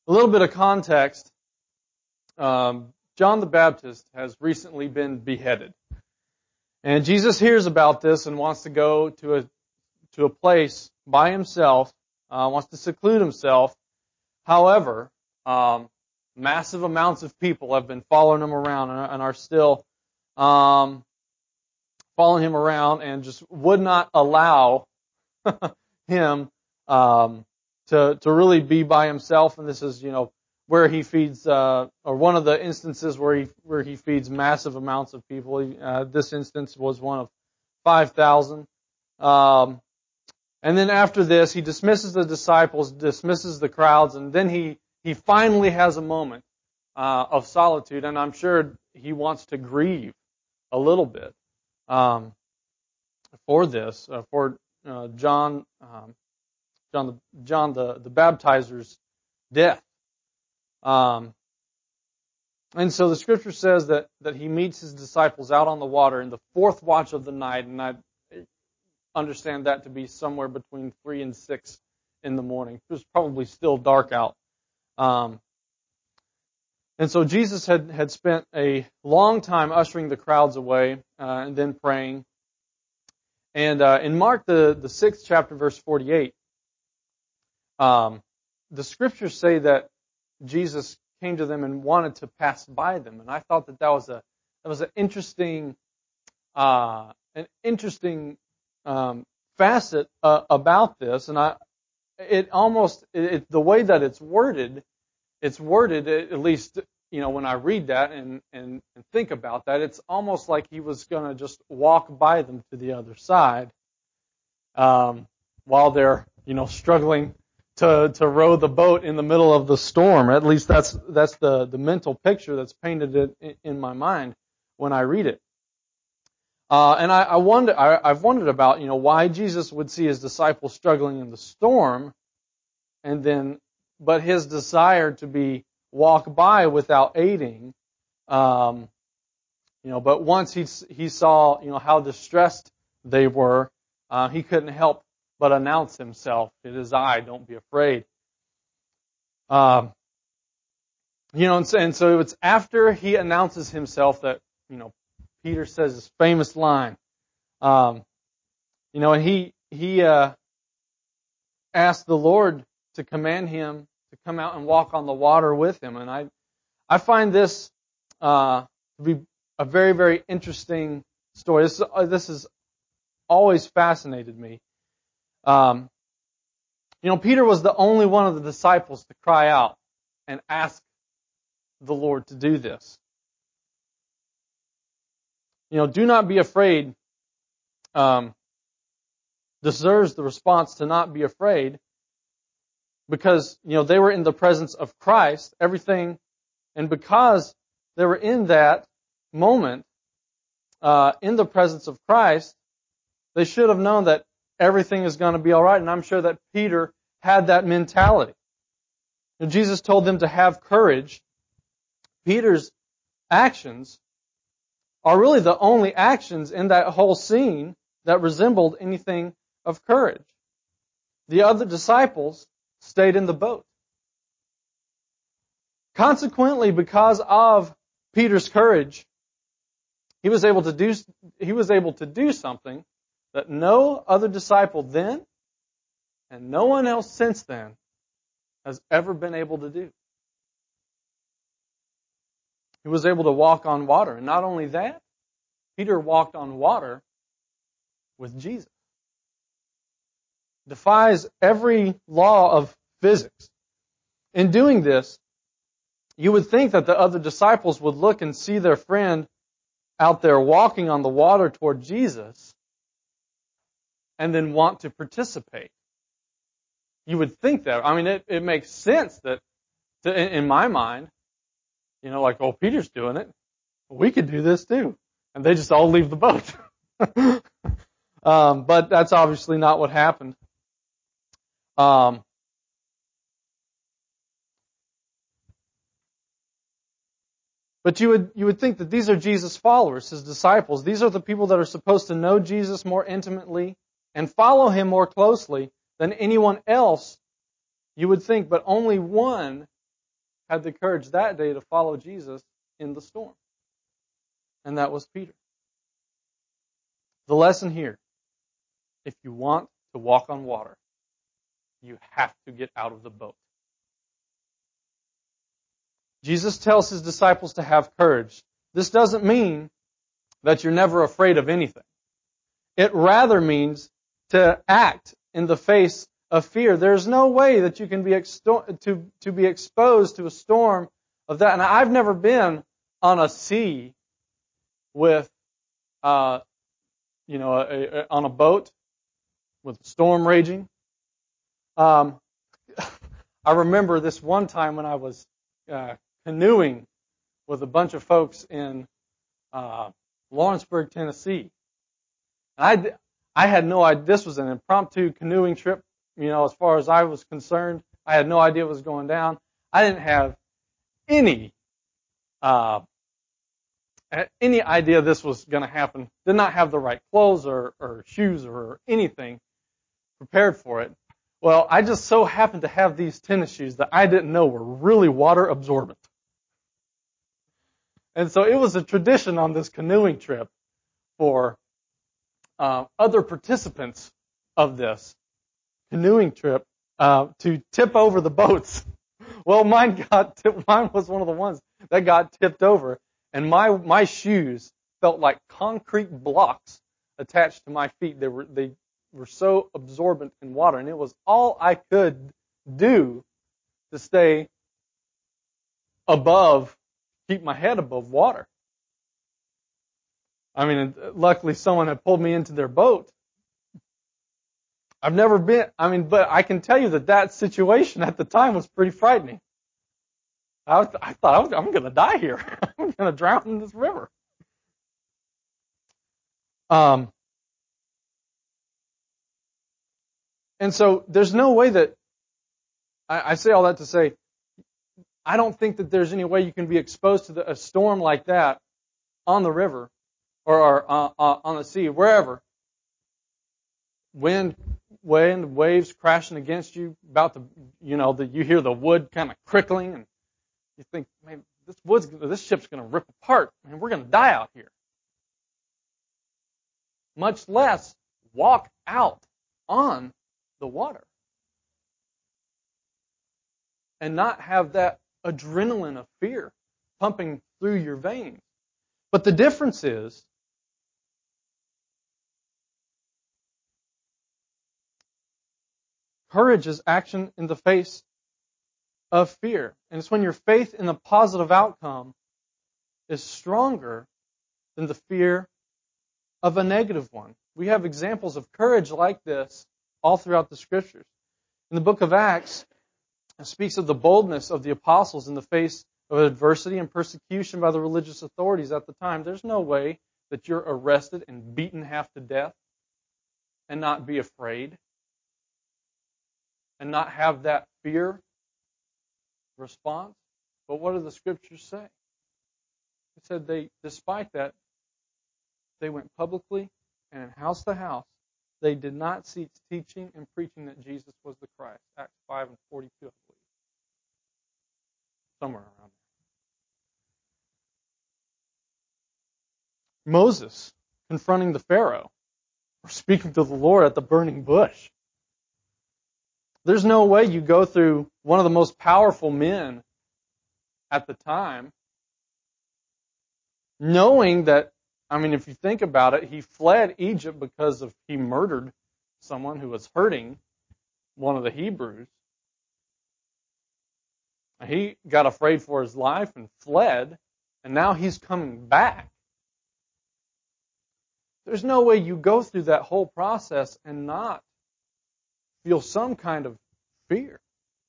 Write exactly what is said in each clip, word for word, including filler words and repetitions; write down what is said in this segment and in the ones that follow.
A little bit of context. Um, John the Baptist has recently been beheaded. And Jesus hears about this and wants to go to a to a place by himself, uh, wants to seclude himself. However, um, massive amounts of people have been following him around and, and are still um, following him around and just would not allow him um, to to really be by himself. And this is, you know, where he feeds, uh, or one of the instances where he where he feeds massive amounts of people. Uh, this instance was one of five thousand. Um, and then after this, he dismisses the disciples, dismisses the crowds, and then he he finally has a moment uh, of solitude. And I'm sure he wants to grieve a little bit um, for this, uh, for uh, John, um, John the John the the Baptizer's death. Um, and so the scripture says that, that he meets his disciples out on the water in the fourth watch of the night, and I understand that to be somewhere between three and six in the morning. It was probably still dark out. Um, and so Jesus had, had spent a long time ushering the crowds away, uh, and then praying. And, uh, in Mark, the, the sixth chapter, verse forty-eight, um, the scriptures say that Jesus came to them and wanted to pass by them, and I thought that that was a that was an interesting uh, an interesting um, facet uh, about this, and I it almost it, the way that it's worded, it's worded at least, you know, when I read that and and, and think about that, it's almost like he was going to just walk by them to the other side, um, while they're, you know, struggling to to row the boat in the middle of the storm. At least that's that's the, the mental picture that's painted in, in my mind when I read it. Uh, and I, I wonder, I, I've wondered about, you know, why Jesus would see his disciples struggling in the storm, and then, but his desire to be walk by without aiding, um, you know, but once he he saw, you know, how distressed they were, uh, he couldn't help but announce himself. It is I, don't be afraid. Um, you know, and so, and so it's after he announces himself that, you know, Peter says his famous line. Um, you know, and he, he, uh, asked the Lord to command him to come out and walk on the water with him. And I, I find this, uh, to be a very, very interesting story. This, uh, this has always fascinated me. Um, You know, Peter was the only one of the disciples to cry out and ask the Lord to do this. You know, do not be afraid, um, deserves the response to not be afraid, because, you know, they were in the presence of Christ, everything, and because they were in that moment, uh, in the presence of Christ, they should have known that everything is going to be all right, and I'm sure that Peter had that mentality. And Jesus told them to have courage. Peter's actions are really the only actions in that whole scene that resembled anything of courage. The other disciples stayed in the boat. Consequently, because of Peter's courage, he was able to do he was able to do something that no other disciple then and no one else since then has ever been able to do. He was able to walk on water. And not only that, Peter walked on water with Jesus. Defies every law of physics. In doing this, you would think that the other disciples would look and see their friend out there walking on the water toward Jesus and then want to participate. You would think that. I mean, it, it makes sense that, to, in, in my mind, you know, like, oh, Peter's doing it. We could do this too. And they just all leave the boat. um, but that's obviously not what happened. Um, but you would you would think that these are Jesus' followers, his disciples. These are the people that are supposed to know Jesus more intimately and follow him more closely than anyone else, you would think. But only one had the courage that day to follow Jesus in the storm. And that was Peter. The lesson here, if you want to walk on water, you have to get out of the boat. Jesus tells his disciples to have courage. This doesn't mean that you're never afraid of anything. It rather means to act in the face of fear. There's no way that you can be exto- to, to be exposed to a storm of that. And I've never been on a sea with, uh, you know, a, a, on a boat with a storm raging. Um, I remember this one time when I was uh, canoeing with a bunch of folks in uh, Lawrenceburg, Tennessee. And I, I had no idea. This was an impromptu canoeing trip. You know, as far as I was concerned, I had no idea what was going down. I didn't have any uh, any idea this was going to happen. Did not have the right clothes or, or shoes or anything prepared for it. Well, I just so happened to have these tennis shoes that I didn't know were really water absorbent. And so it was a tradition on this canoeing trip for uh, other participants of this canoeing trip uh, to tip over the boats. Well, mine got tipped, mine was one of the ones that got tipped over, and my my shoes felt like concrete blocks attached to my feet. They were they were so absorbent in water, and it was all I could do to stay above, keep my head above water. I mean, luckily someone had pulled me into their boat. I've never been, I mean, but I can tell you that that situation at the time was pretty frightening. I, was, I thought I was, I'm going to die here. I'm going to drown in this river. Um, and so there's no way that, I, I say all that to say, I don't think that there's any way you can be exposed to the, a storm like that on the river or, or uh, uh, on the sea, wherever. Wind, wind, waves crashing against you, about the, you know, the, you hear the wood kind of crickling, and you think, man, this wood's, this ship's going to rip apart, and we're going to die out here. Much less walk out on the water and not have that adrenaline of fear pumping through your veins. But the difference is, courage is action in the face of fear. And it's when your faith in the positive outcome is stronger than the fear of a negative one. We have examples of courage like this all throughout the Scriptures. In the book of Acts, it speaks of the boldness of the apostles in the face of adversity and persecution by the religious authorities at the time. There's no way that you're arrested and beaten half to death and not be afraid and not have that fear response. But what do the Scriptures say? It said they, despite that, they went publicly and in house to house. They did not cease teaching and preaching that Jesus was the Christ. Acts five and forty-two, I believe. Somewhere around there. Moses confronting the Pharaoh or speaking to the Lord at the burning bush. There's no way you go through one of the most powerful men at the time knowing that, I mean, if you think about it, he fled Egypt because of he murdered someone who was hurting one of the Hebrews. He got afraid for his life and fled, and now he's coming back. There's no way you go through that whole process and not feel some kind of fear.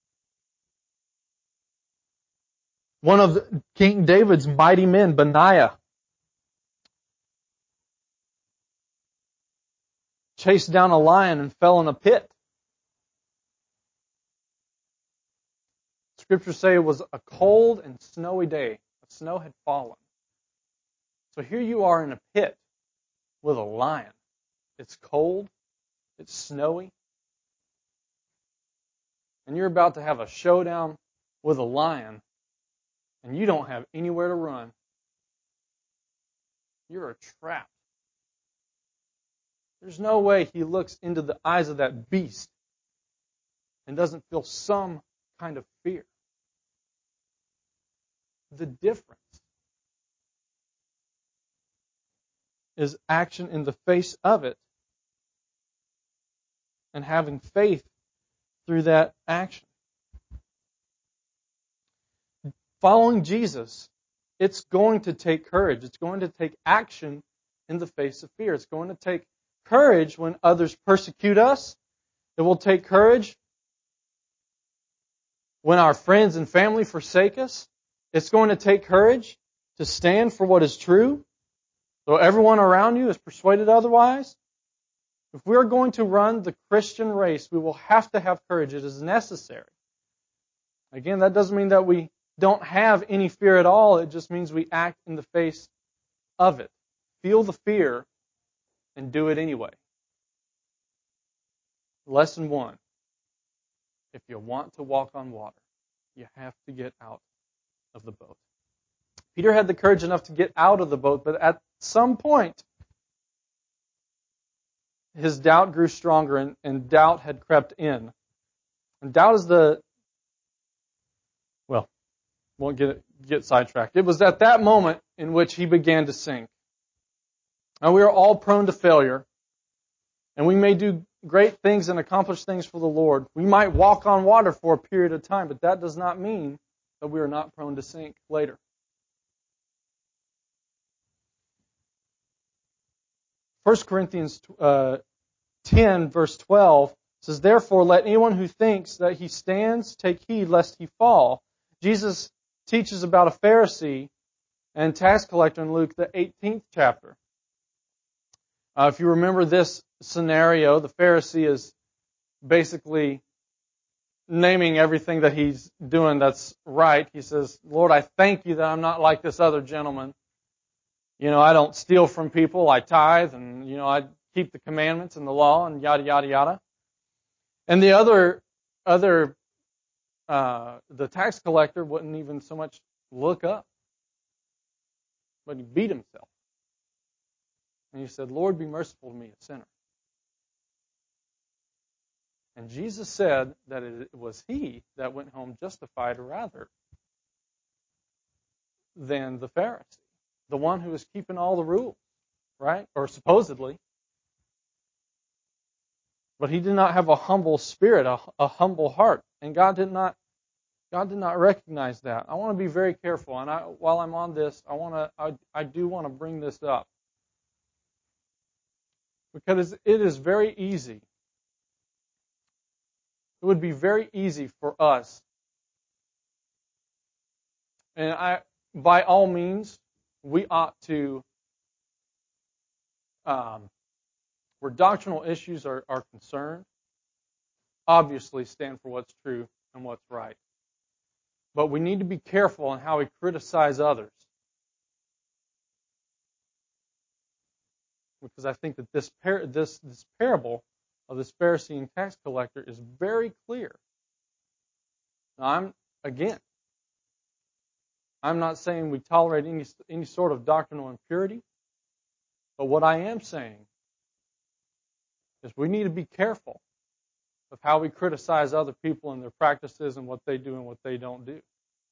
One of the, King David's mighty men, Benaiah, chased down a lion and fell in a pit. Scriptures say it was a cold and snowy day. The snow had fallen. So here you are in a pit with a lion. It's cold. It's snowy. And you're about to have a showdown with a lion and you don't have anywhere to run. You're trapped. There's no way he looks into the eyes of that beast and doesn't feel some kind of fear. The difference is action in the face of it and having faith through that action. Following Jesus, it's going to take courage. It's going to take action in the face of fear. It's going to take courage when others persecute us. It will take courage when our friends and family forsake us. It's going to take courage to stand for what is true, though everyone around you is persuaded otherwise. If we are going to run the Christian race, we will have to have courage. It is necessary. Again, that doesn't mean that we don't have any fear at all. It just means we act in the face of it. Feel the fear and do it anyway. Lesson one. If you want to walk on water, you have to get out of the boat. Peter had the courage enough to get out of the boat, but at some point, his doubt grew stronger, and, and doubt had crept in. And doubt is the, well, won't get get sidetracked. It was at that moment in which he began to sink. Now, we are all prone to failure, and we may do great things and accomplish things for the Lord. We might walk on water for a period of time, but that does not mean that we are not prone to sink later. First Corinthians uh, ten, verse twelve says, "Therefore, let anyone who thinks that he stands take heed lest he fall." Jesus teaches about a Pharisee and tax collector in Luke, the eighteenth chapter. Uh, if you remember this scenario, the Pharisee is basically naming everything that he's doing that's right. He says, "Lord, I thank you that I'm not like this other gentleman. You know, I don't steal from people, I tithe, and, you know, I keep the commandments and the law, and yada, yada, yada." And the other, other, uh, the tax collector wouldn't even so much look up, but he beat himself. And he said, "Lord, be merciful to me, a sinner." And Jesus said that it was he that went home justified rather than the Pharisee, the one who was keeping all the rules, right? Or supposedly. But he did not have a humble spirit, a, a humble heart. And God did not God did not recognize that. I want to be very careful. And I, while I'm on this, I want to I, I do want to bring this up. Because it is very easy. It would be very easy for us. And I, by all means, we ought to, um, where doctrinal issues are, are concerned, obviously stand for what's true and what's right. But we need to be careful in how we criticize others. Because I think that this par- this this parable of this Pharisee and tax collector is very clear. Now, I'm again, I'm not saying we tolerate any any sort of doctrinal impurity, but what I am saying is we need to be careful of how we criticize other people and their practices and what they do and what they don't do.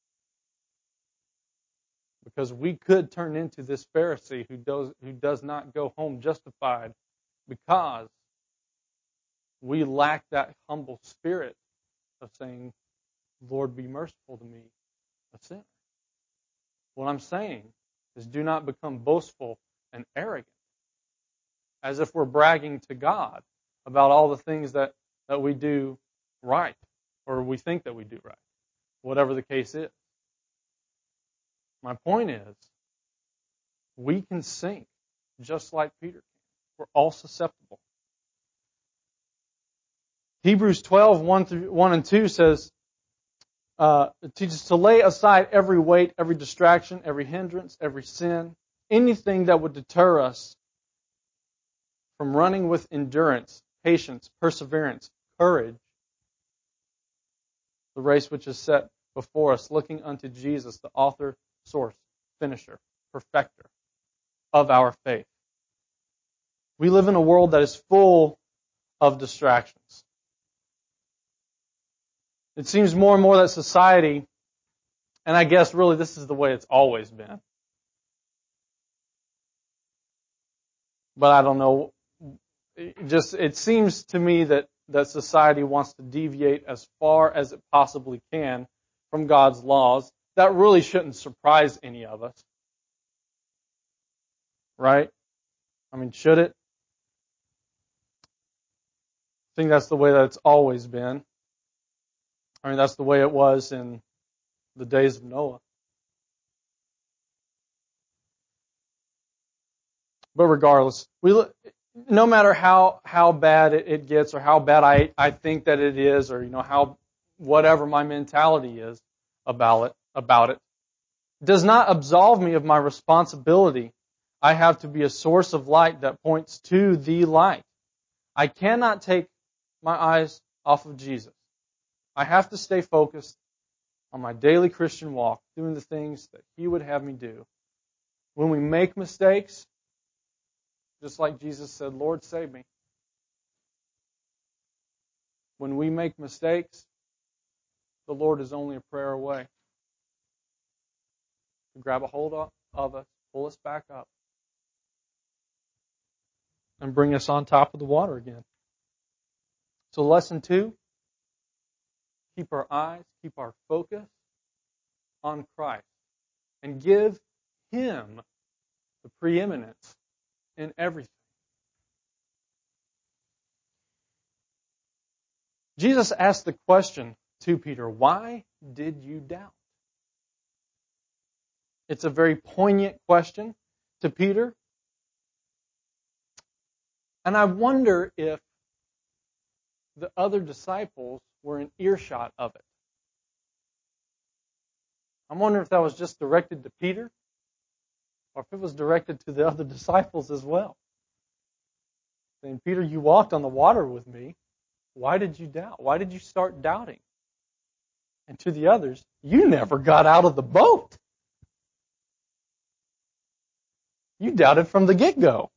Because we could turn into this Pharisee who does who does not go home justified because we lack that humble spirit of saying, "Lord, be merciful to me, a sinner." What I'm saying is do not become boastful and arrogant, as if we're bragging to God about all the things that, that we do right, or we think that we do right, whatever the case is. My point is, we can sink just like Peter can. We're all susceptible. Hebrews twelve, one, through, one and two says, uh, it teaches to lay aside every weight, every distraction, every hindrance, every sin, anything that would deter us from running with endurance, patience, perseverance, courage, the race which is set before us, looking unto Jesus, the author, source, finisher, perfecter of our faith. We live in a world that is full of distractions. It seems more and more that society, and I guess really this is the way it's always been, but I don't know, it just it seems to me that, that society wants to deviate as far as it possibly can from God's laws. That really shouldn't surprise any of us. Right? I mean, should it? I think that's the way that it's always been. I mean, that's the way it was in the days of Noah. But regardless, we look, no matter how, how bad it gets or how bad I, I think that it is, or you know how whatever my mentality is about it, about it, does not absolve me of my responsibility. I have to be a source of light that points to the light. I cannot take my eyes off of Jesus. I have to stay focused on my daily Christian walk, doing the things that He would have me do. When we make mistakes, just like Jesus said, Lord, save me. When we make mistakes, the Lord is only a prayer away to grab a hold of us, pull us back up, and bring us on top of the water again. So lesson two, keep our eyes, keep our focus on Christ, and give Him the preeminence in everything. Jesus asked the question to Peter, why did you doubt? It's a very poignant question to Peter. And I wonder if the other disciples were in earshot of it. I'm wondering if that was just directed to Peter, or if it was directed to the other disciples as well. Saying, Peter, you walked on the water with me. Why did you doubt? Why did you start doubting? And to the others, you never got out of the boat. You doubted from the get-go.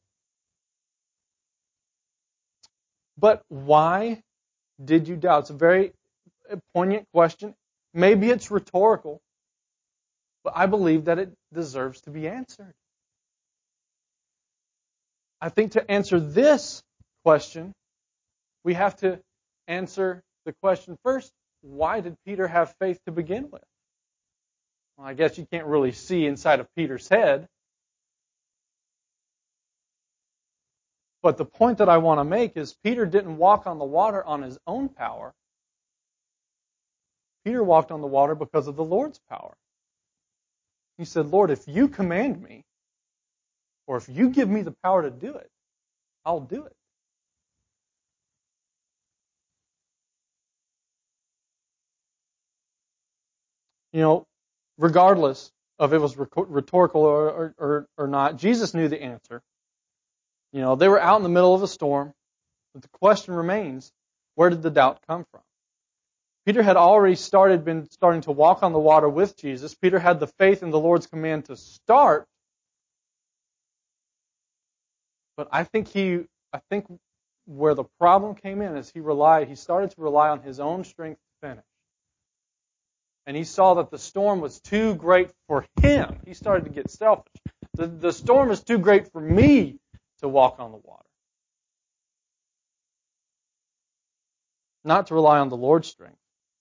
But why did you doubt? It's a very poignant question. Maybe it's rhetorical, but I believe that it deserves to be answered. I think to answer this question, we have to answer the question first, why did Peter have faith to begin with? Well, I guess you can't really see inside of Peter's head. But the point that I want to make is Peter didn't walk on the water on his own power. Peter walked on the water because of the Lord's power. He said, Lord, if you command me, or if you give me the power to do it, I'll do it. You know, regardless of if it was rhetorical or, or, or not, Jesus knew the answer. You know, they were out in the middle of a storm, but the question remains, where did the doubt come from? Peter had already started, been starting to walk on the water with Jesus. Peter had the faith in the Lord's command to start, but I think he, I think where the problem came in is he relied, he started to rely on his own strength to finish. And he saw that the storm was too great for him. He started to get selfish. The, the storm is too great for me to walk on the water. Not to rely on the Lord's strength.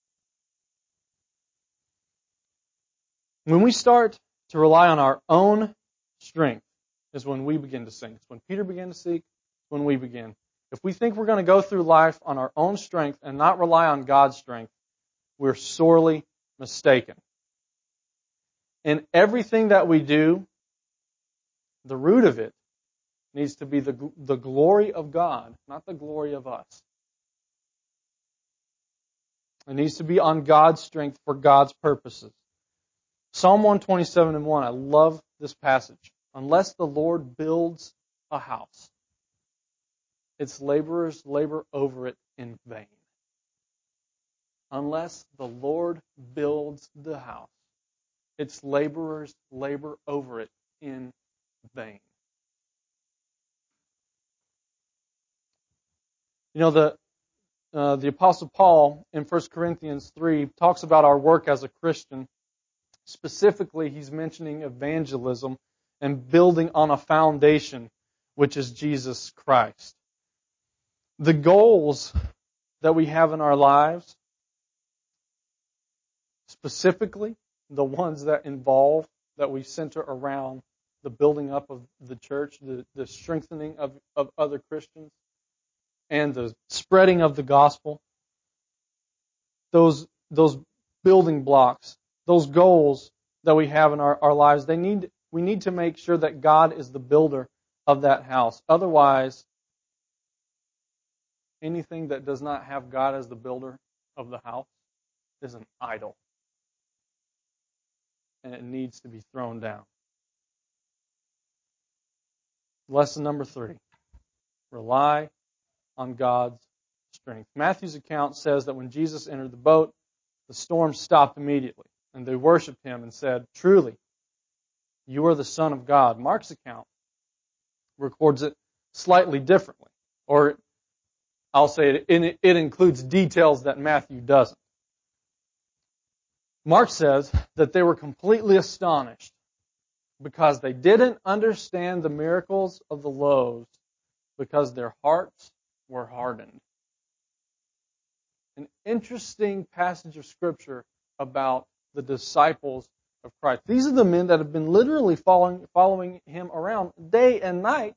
When we start to rely on our own strength is when we begin to sink. It's when Peter began to sink, when we begin. If we think we're going to go through life on our own strength and not rely on God's strength, we're sorely mistaken. In everything that we do, the root of it needs to be the, the glory of God, not the glory of us. It needs to be on God's strength for God's purposes. Psalm one twenty-seven and one, I love this passage. Unless the Lord builds a house, its laborers labor over it in vain. unless the Lord builds the house, its laborers labor over it in vain. You know, the uh, the Apostle Paul in First Corinthians three talks about our work as a Christian. Specifically, he's mentioning evangelism and building on a foundation, which is Jesus Christ. The goals that we have in our lives, specifically the ones that involve, that we center around the building up of the church, the, the strengthening of, of other Christians, and the spreading of the gospel, those, those building blocks, those goals that we have in our, our lives, they need we need to make sure that God is the builder of that house. Otherwise, anything that does not have God as the builder of the house is an idol. And it needs to be thrown down. Lesson number three. Rely on God's strength. Matthew's account says that when Jesus entered the boat, the storm stopped immediately, and they worshiped Him and said, "Truly, you are the Son of God." Mark's account records it slightly differently. Or I'll say it, it includes details that Matthew doesn't. Mark says that they were completely astonished because they didn't understand the miracles of the loaves because their hearts were hardened. An interesting passage of Scripture about the disciples of Christ. These are the men that have been literally following, following Him around day and night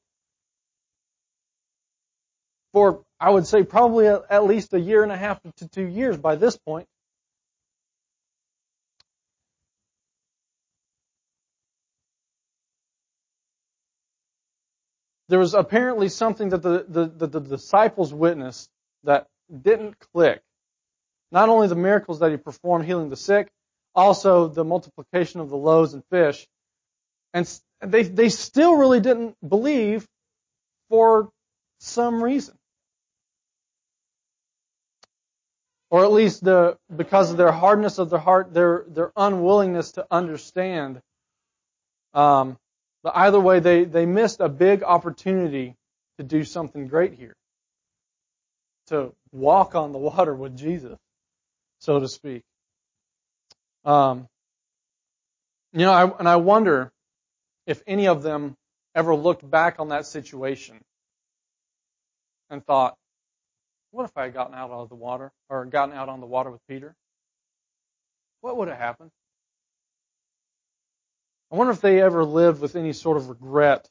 for, I would say, probably at least a year and a half to two years by this point. There was apparently something that the, the, the, the disciples witnessed that didn't click. Not only the miracles that He performed healing the sick, also the multiplication of the loaves and fish. And they, they still really didn't believe for some reason. Or at least the because of their hardness of their heart, their, their unwillingness to understand. Um, but either way, they, they missed a big opportunity to do something great here. To walk on the water with Jesus, so to speak. Um, you know, I, and I wonder if any of them ever looked back on that situation and thought, what if I had gotten out of the water, or gotten out on the water with Peter? What would have happened? I wonder if they ever lived with any sort of regret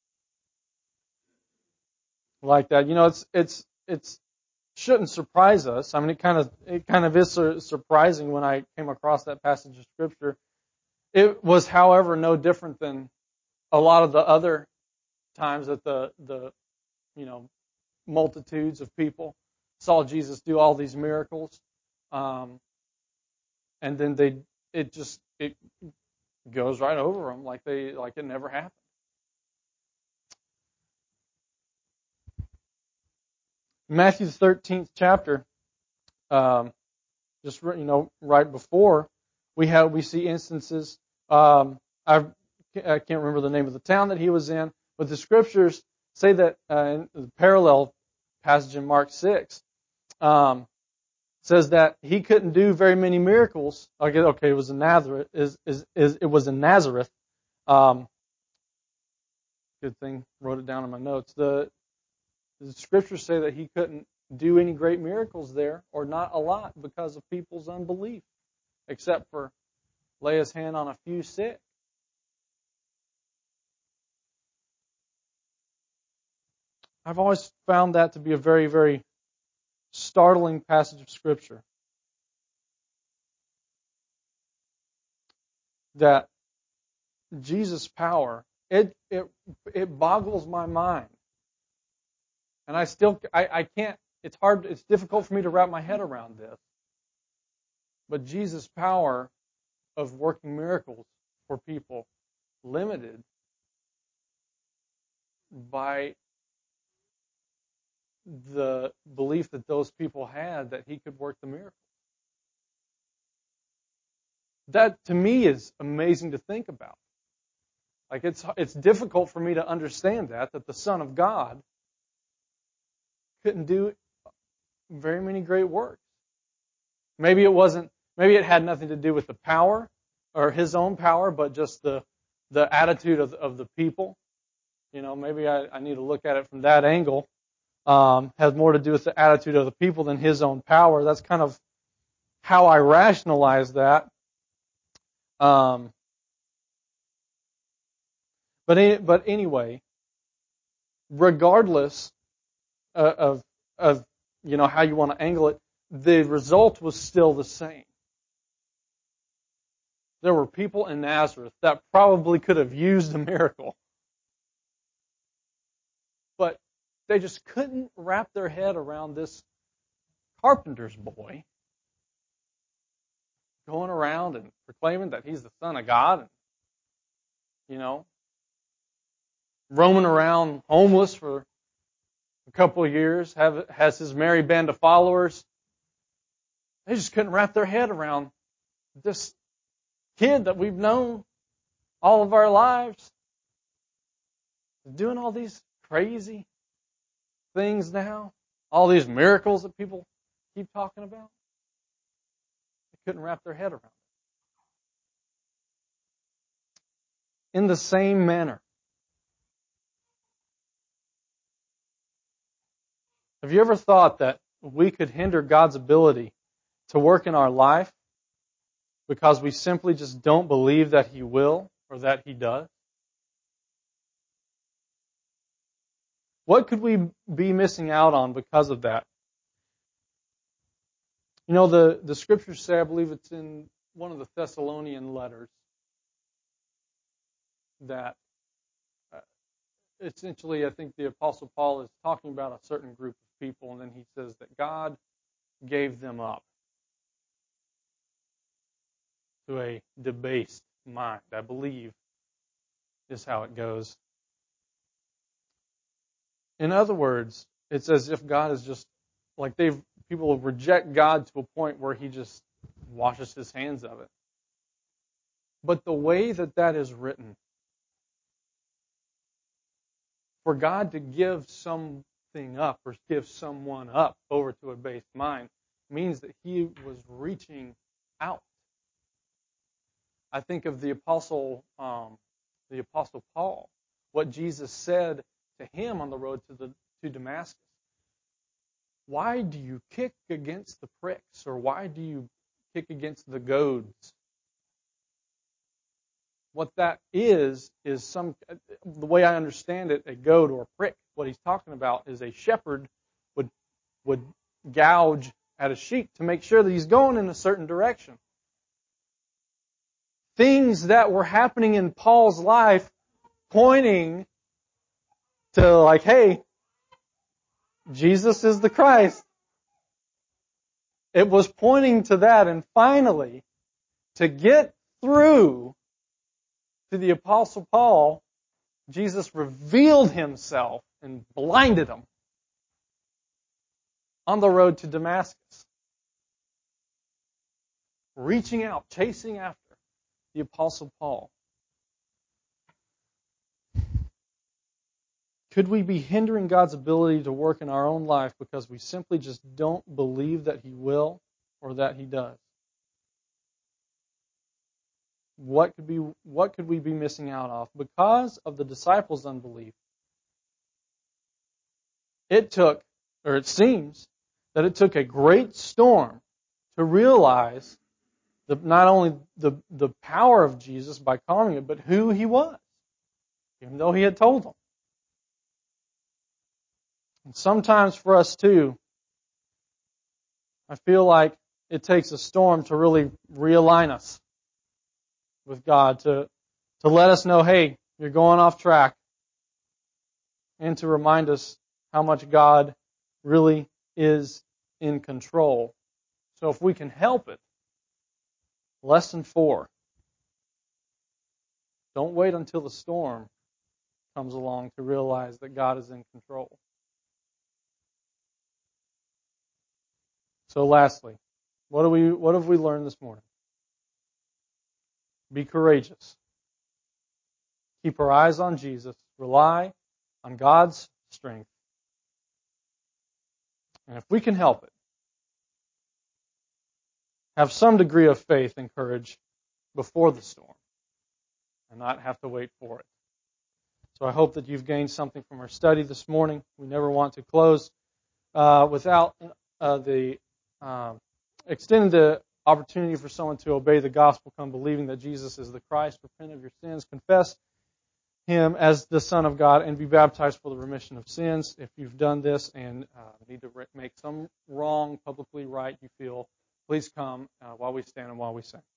like that. You know, it's it's it's shouldn't surprise us. I mean, it kind of it kind of is surprising when I came across that passage of Scripture. It was, however, no different than a lot of the other times that the the you know multitudes of people saw Jesus do all these miracles, um, and then they it just it goes right over them like they like it never happened. Matthew the thirteenth chapter, um, just you know right before we have we see instances. Um, I've, I can't remember the name of the town that He was in, but the Scriptures say that uh, in the parallel passage in Mark six. Um, says that He couldn't do very many miracles. Okay, okay, it was in Nazareth. Is is is it was in Nazareth? Um, good thing wrote it down in my notes. The the Scriptures say that He couldn't do any great miracles there, or not a lot, because of people's unbelief, except for lay His hand on a few sick. I've always found that to be a very, very startling passage of Scripture. That Jesus' power, it it it boggles my mind. And I still I, I can't it's hard it's difficult for me to wrap my head around this. But Jesus' power of working miracles for people limited by the belief that those people had that He could work the miracle. That, to me, is amazing to think about. Like, it's it's difficult for me to understand that, that the Son of God couldn't do very many great works. Maybe it wasn't, maybe it had nothing to do with the power, or His own power, but just the the attitude of, of the people. You know, maybe I, I need to look at it from that angle. Um, has more to do with the attitude of the people than His own power. That's kind of how I rationalize that. Um, but but anyway, regardless of of you know how you want to angle it, the result was still the same. There were people in Nazareth that probably could have used a miracle, but they just couldn't wrap their head around this carpenter's boy going around and proclaiming that he's the Son of God, and, you know, roaming around homeless for a couple of years, have, has his merry band of followers. They just couldn't wrap their head around this kid that we've known all of our lives doing all these crazy things now, all these miracles that people keep talking about. They couldn't wrap their head around it. In the same manner, have you ever thought that we could hinder God's ability to work in our life because we simply just don't believe that He will or that He does? What could we be missing out on because of that? You know, the, the scriptures say, I believe it's in one of the Thessalonian letters, that uh, essentially I think the Apostle Paul is talking about a certain group of people, and then he says that God gave them up to a debased mind, I believe is how it goes. In other words, it's as if God is just, like they've, people reject God to a point where He just washes His hands of it. But the way that that is written, for God to give something up or give someone up over to a based mind means that He was reaching out. I think of the apostle, um, the apostle Paul, what Jesus said to him on the road to the to Damascus. Why do you kick against the pricks, or why do you kick against the goads? What that is, is some, the way I understand it, a goad or a prick. What he's talking about is a shepherd would would gouge at a sheep to make sure that he's going in a certain direction. Things that were happening in Paul's life pointing to, like, hey, Jesus is the Christ. It was pointing to that, and finally, to get through to the Apostle Paul, Jesus revealed Himself and blinded him on the road to Damascus, reaching out, chasing after the Apostle Paul. Could we be hindering God's ability to work in our own life because we simply just don't believe that He will or that He does? What could be what could we be missing out on? Because of the disciples' unbelief, it took, or it seems, that it took a great storm to realize the, not only the, the power of Jesus by calming it, but who He was, even though He had told them. And sometimes for us too, I feel like it takes a storm to really realign us with God, to, to let us know, hey, you're going off track, and to remind us how much God really is in control. So if we can help it, lesson four, don't wait until the storm comes along to realize that God is in control. So lastly, what do we what have we learned this morning? Be courageous. Keep our eyes on Jesus. Rely on God's strength. And if we can help it, have some degree of faith and courage before the storm and not have to wait for it. So I hope that you've gained something from our study this morning. We never want to close uh, without uh, the um, extending the opportunity for someone to obey the gospel, come believing that Jesus is the Christ, repent of your sins, confess Him as the Son of God, and be baptized for the remission of sins. If you've done this and uh, need to make some wrong publicly right you feel, please come uh, while we stand and while we sing.